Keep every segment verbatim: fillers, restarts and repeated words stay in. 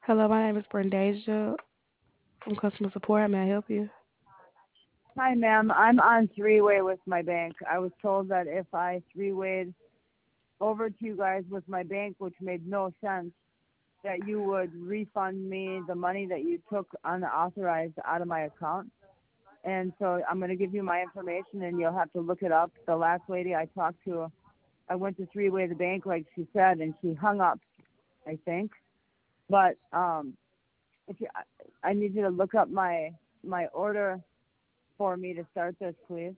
Hello, my name is Brendasia from customer support. How may I help you? Hi, ma'am. I'm on three-way with my bank. I was told that if I three-wayed over to you guys with my bank, which made no sense, that you would refund me the money that you took unauthorized out of my account. And so I'm going to give you my information, and you'll have to look it up. The last lady I talked to, I went to three-way the bank, like she said, and she hung up, I think. But um, if you, I I need you to look up my my order for me to start this, please.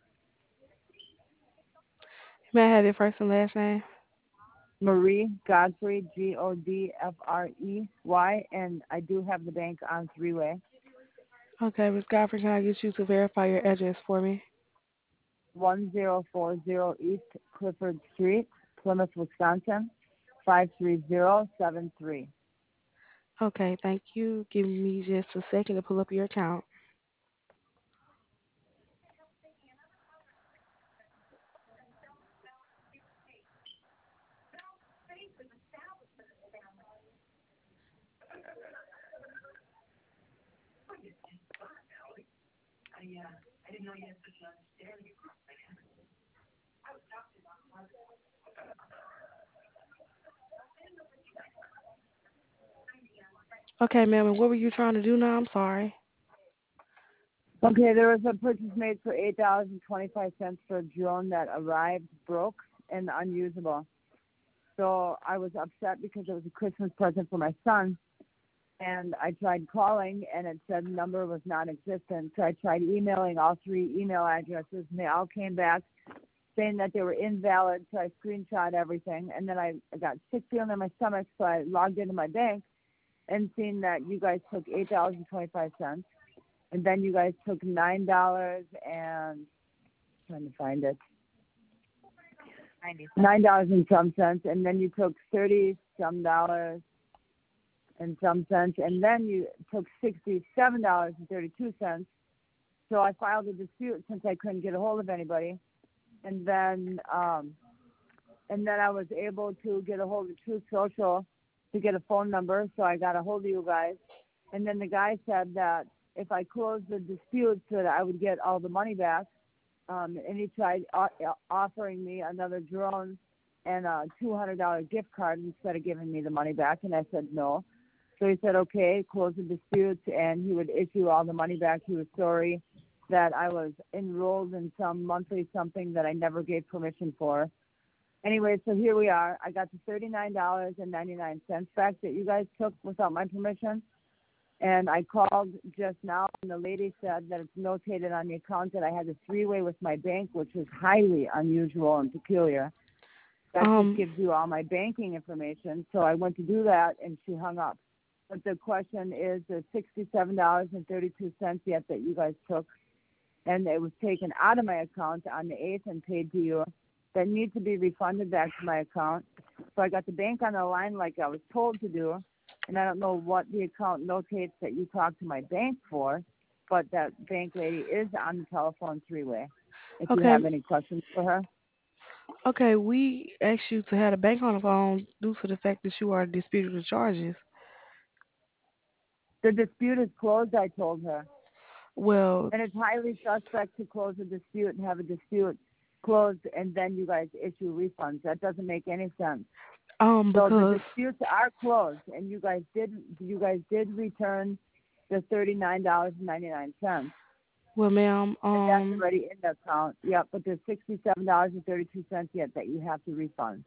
May I have your first and last name? Marie Godfrey, G O D F R E Y, and I do have the bank on three way, Okay, Miss Godfrey, can I get you to verify your address for me? one zero four zero East Clifford Street, Plymouth, Wisconsin, five three zero seven three. Okay, thank you. Give me just a second to pull up your account. Okay, ma'am, and what were you trying to do now? I'm sorry. Okay, there was a purchase made for eight dollars and twenty-five cents for a drone that arrived broke and unusable. So I was upset because it was a Christmas present for my son, and I tried calling and it said the number was non-existent. So I tried emailing all three email addresses and they all came back saying that they were invalid. So I screenshot everything and then I, I got sick feeling in my stomach. So I logged into my bank and seen that you guys took eight dollars and twenty-five cents and then you guys took nine dollars and trying to find it ninety cents. nine dollars and some cents and then you took thirty some dollars and some cents, and then you took sixty-seven dollars and thirty-two cents. So I filed a dispute since I couldn't get a hold of anybody, and then um, and then I was able to get a hold of Truth Social to get a phone number. So I got a hold of you guys, and then the guy said that if I closed the dispute, so that I would get all the money back. Um, and he tried o- offering me another drone and a two hundred dollars gift card instead of giving me the money back, and I said no. So he said, okay, close the dispute, and he would issue all the money back. He was sorry that I was enrolled in some monthly something that I never gave permission for. Anyway, so here we are. I got the thirty-nine dollars and ninety-nine cents back that you guys took without my permission. And I called just now, and the lady said that it's notated on the account that I had a three-way with my bank, which was highly unusual and peculiar. That just Um, gives you all my banking information. So I went to do that, and she hung up. But the question is, the sixty-seven dollars and thirty-two cents yet that you guys took, and it was taken out of my account on the eighth and paid to you, that need to be refunded back to my account. So I got the bank on the line like I was told to do, and I don't know what the account notates that you talked to my bank for, but that bank lady is on the telephone three-way if you okay, have any questions for her. okay, we asked you to have the bank on the phone due to the fact that you are disputed the charges. The dispute is closed, I told her. Well, And it's highly suspect to close a dispute and have a dispute closed and then you guys issue refunds. That doesn't make any sense. um, So the because, disputes are closed and you guys did you guys did return the thirty nine dollars and ninety nine cents. well, ma'am, And that's um, already in the account. Yep, but there's sixty seven dollars and thirty two cents yet that you have to refund.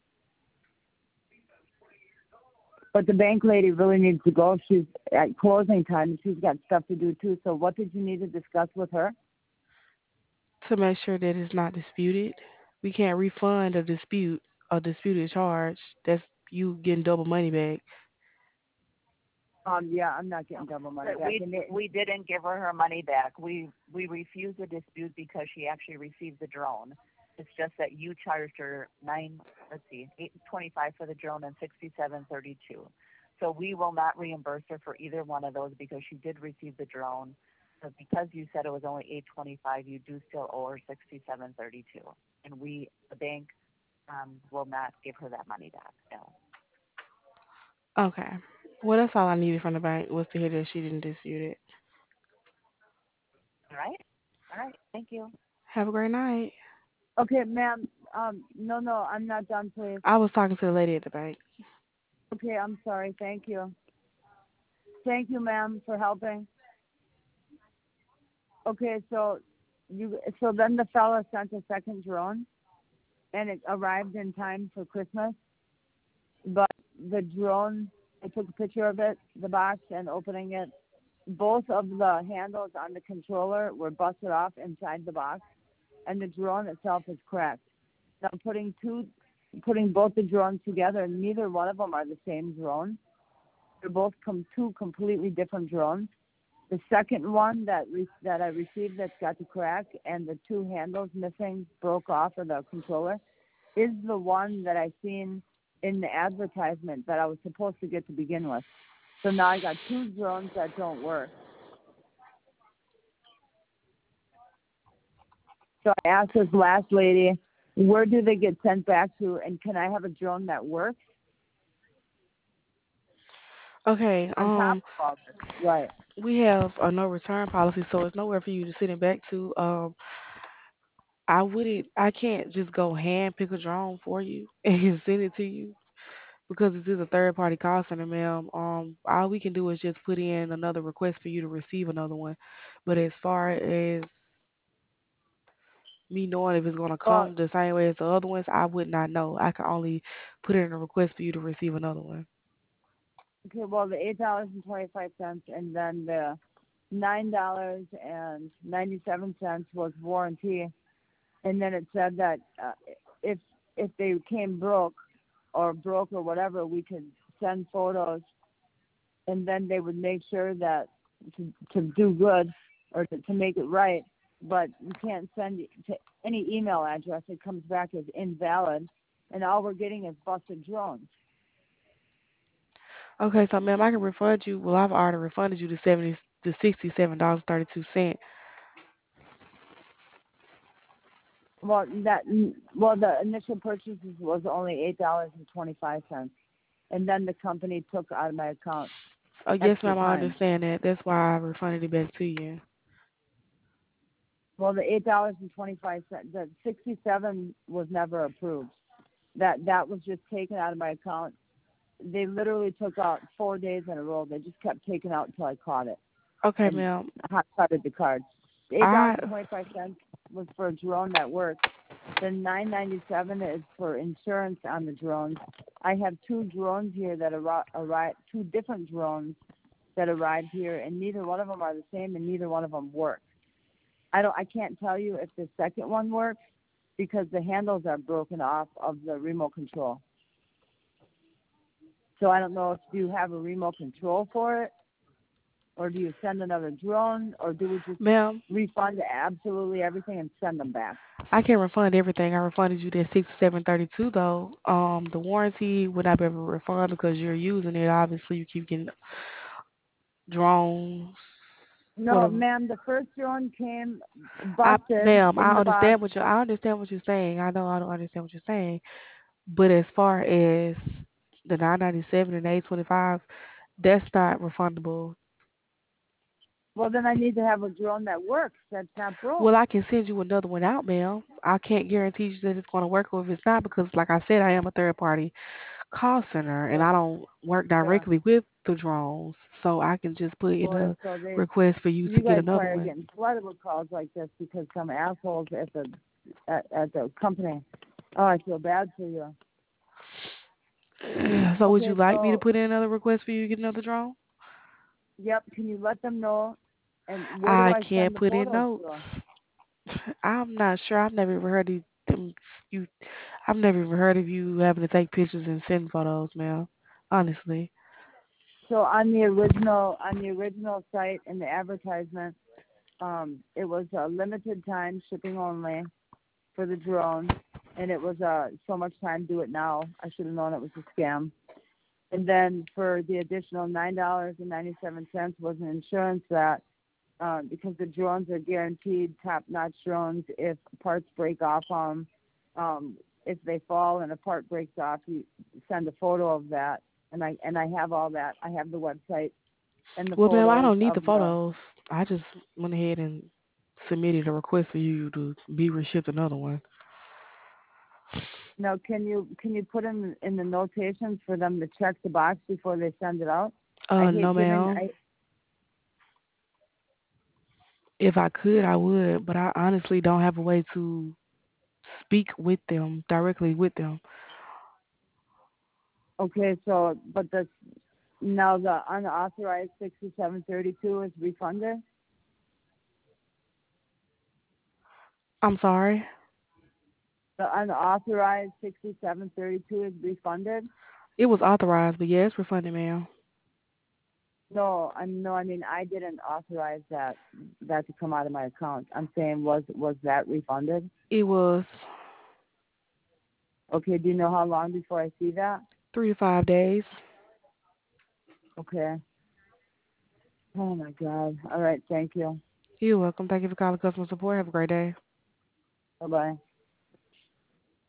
But the bank lady really needs to go. She's at closing time and she's got stuff to do too. So what did you need to discuss with her? to make sure that it's not disputed, we can't refund a dispute, a disputed charge. That's you getting double money back. Um, yeah, I'm not getting double money But back. we And it, we didn't give her her money back. We we refused the dispute because she actually received the drone. It's just that you charged her nine, let's see, eight twenty five for the drone and sixty seven thirty two. So we will not reimburse her for either one of those because she did receive the drone. But because you said it was only eight twenty five, you do still owe her sixty seven thirty two, and we the bank um, will not give her that money back. No. Okay. Well, that's all I needed from the bank was to hear that she didn't dispute it. All right. All right. Thank you. Have a great night. Okay, ma'am. Um, no, no, I'm not done, please. I was talking to the lady at the bank. Okay, I'm sorry. Thank you. Thank you, ma'am, for helping. Okay, so you so then the fella sent a second drone, and it arrived in time for Christmas. But the drone, I took a picture of it, the box, and opening it. Both of the handles on the controller were busted off inside the box, and the drone itself is cracked. Now putting two, putting both the drones together, neither one of them are the same drone. They're both com- two completely different drones. The second one that re- that I received that's got the crack and the two handles missing, broke off of the controller, is the one that I seen in the advertisement that I was supposed to get to begin with. So now I got two drones that don't work. So I asked this last lady, where do they get sent back to, and can I have a drone that works Okay, on top um, of all this? Right. we have a no return policy, so it's nowhere for you to send it back to. Um, I wouldn't, I can't just go hand pick a drone for you and send it to you because this is a third party call center, ma'am. Um, all we can do is just put in another request for you to receive another one. But as far as me knowing if it's gonna Well, come the same way as the other ones, I would not know. I can only put in a request for you to receive another one. okay, well, the eight dollars and twenty-five cents and then the nine dollars and ninety-seven cents was warranty. And then it said that uh, if if they came broke or broke or whatever, we could send photos, and then they would make sure that to, to do good or to, to make it right. But you can't send it to any email address. It comes back as invalid, and all we're getting is busted drones. Okay, so ma'am, I can refund you. Well, I've already refunded you the seventy, the sixty-seven dollars thirty two cent. Well, that well the initial purchases was only eight dollars and twenty-five cents, and then the company took out of my account Oh, yes, extra ma'am, I time. understand that. That's why I refunded it back to you. Well, the eight dollars and twenty-five cents, the sixty-seven was never approved. That that was just taken out of my account. They literally took out four days in a row. They just kept taking out until I caught it Okay, and ma'am. hot carded the card. The eight dollars I and twenty-five cents was for a drone that works. The nine ninety-seven is for insurance on the drones. I have two drones here that arri- arrived, two different drones that arrived here, and neither one of them are the same, and neither one of them work. I don't. I can't tell you if the second one works because the handles are broken off of the remote control. So I don't know if you have a remote control for it, or do you send another drone, or do we just ma'am, refund absolutely everything and send them back? I can refund everything. I refunded you that sixty-seven thirty two though. Um, the warranty would not be able to refund because you're using it. Obviously, you keep getting drones. No, Whatever. ma'am. The first drone came I, busted ma'am, in I the box. understand what you. I understand what you're saying. I know I don't understand what you're saying. But as far as the nine ninety seven and eight twenty five, that's not refundable. Well, then I need to have a drone that works. That's not broke. Well, I can send you another one out, ma'am. I can't guarantee you that it's going to work or if it's not because, like I said, I am a third party call center and Yeah, I don't work yeah. directly with the drones. So I can just put in Well, a so they, request for you to you get guys another probably are one. getting flooded with calls like this because some assholes at the at, at the company. Oh, I feel bad for you. So would you Okay, like me to so put in another request for you to get another drone? yep. Can you let them know? And where do I I can't send the put in photos notes. to? I'm not sure. I've never even heard of them. You, I've never even heard of you having to take pictures and send photos, ma'am. Honestly. So on the original on the original site in the advertisement, um, it was a limited time shipping only for the drone, and it was uh so much time. Do it now. I should have known it was a scam. And then for the additional nine dollars and ninety seven cents was an insurance that uh, because the drones are guaranteed top notch drones. If parts break off on them, um, if they fall and a part breaks off, you send a photo of that and I and I have all that. I have the website and the Well, ma'am, I photos don't need the of the. photos. I just went ahead and submitted a request for you to be reshipped another one. Now, can you can you put in in the notations for them to check the box before they send it out? I Uh, no, hate giving. ma'am. I If I could, I would, but I honestly don't have a way to speak with them directly with them. okay. So, but the now the unauthorized sixty-seven thirty-two is refunded. I'm sorry. The unauthorized sixty-seven thirty-two is refunded. It was authorized, but yeah, it's refunded, ma'am. No, I no, I mean I didn't authorize that that to come out of my account. I'm saying was was that refunded? It was Okay, do you know how long before I see that? three to five days. Okay. Oh my God. All right, thank you. You're welcome. Thank you for calling customer support. Have a great day. Bye bye.